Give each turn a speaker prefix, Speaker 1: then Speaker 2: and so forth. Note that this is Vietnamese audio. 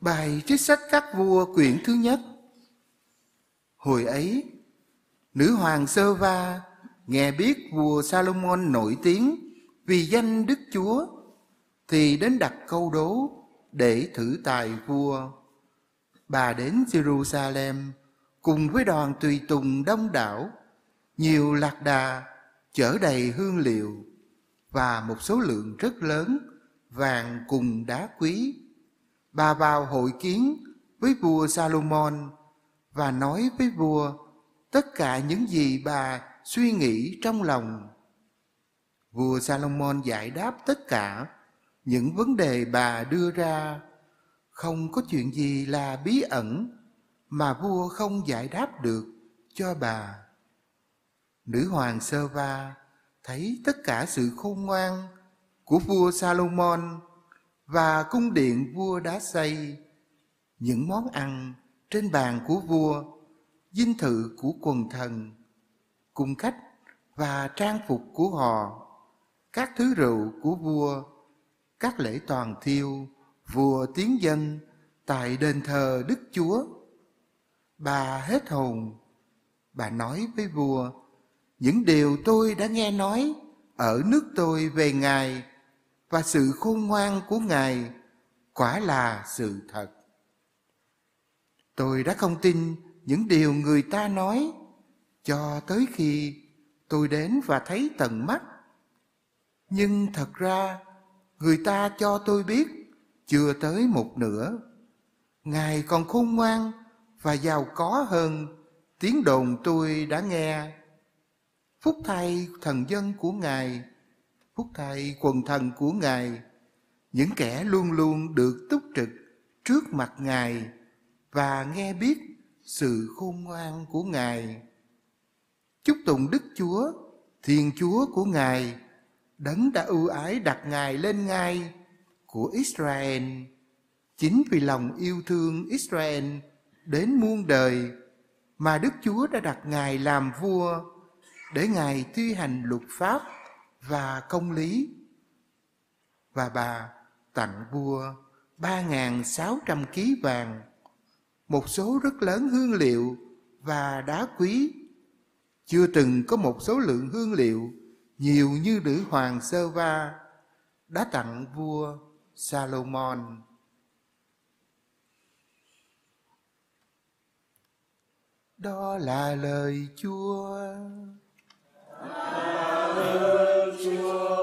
Speaker 1: Bài trích sách các vua quyển thứ nhất. Hồi ấy, nữ hoàng Sơ-va nghe biết vua Sa-lô-môn nổi tiếng vì danh Đức Chúa, thì đến đặt câu đố để thử tài vua. Bà đến Giê-ru-sa-lem cùng với đoàn tùy tùng đông đảo, nhiều lạc đà chở đầy hương liệu và một số lượng rất lớn vàng cùng đá quý. Bà vào hội kiến với vua Sa-lô-môn và nói với vua tất cả những gì bà suy nghĩ trong lòng. Vua Sa-lô-môn giải đáp tất cả những vấn đề bà đưa ra. Không có chuyện gì là bí ẩn mà vua không giải đáp được cho bà. Nữ hoàng Sơ-va thấy tất cả sự khôn ngoan của vua Sa-lô-môn và cung điện vua đã xây, những món ăn trên bàn của vua, dinh thự của quần thần, cung khách và trang phục của họ, các thứ rượu của vua, các lễ toàn thiêu vua tiến dân tại đền thờ Đức Chúa. Bà hết hồn. Bà nói với vua: những điều tôi đã nghe nói ở nước tôi về Ngài và sự khôn ngoan của Ngài quả là sự thật. Tôi đã không tin những điều người ta nói cho tới khi tôi đến và thấy tận mắt. Nhưng thật ra người ta cho tôi biết chưa tới một nửa. Ngài còn khôn ngoan và giàu có hơn tiếng đồn tôi đã nghe. Phúc thay thần dân của Ngài, phúc thay quần thần của Ngài, những kẻ luôn luôn được túc trực trước mặt Ngài và nghe biết sự khôn ngoan của Ngài. Chúc tụng Đức Chúa, Thiên Chúa của Ngài, đấng đã ưu ái đặt Ngài lên ngai của Israel. Chính vì lòng yêu thương Israel đến muôn đời mà Đức Chúa đã đặt Ngài làm vua, để Ngài thi hành luật pháp và công lý. Và bà tặng vua 3.600 ký vàng, một số rất lớn hương liệu và đá quý. Chưa từng có một số lượng hương liệu nhiều như nữ hoàng Sơ-va đã tặng vua Sa-lô-môn. Đó là lời Chúa.
Speaker 2: Lời Chúa.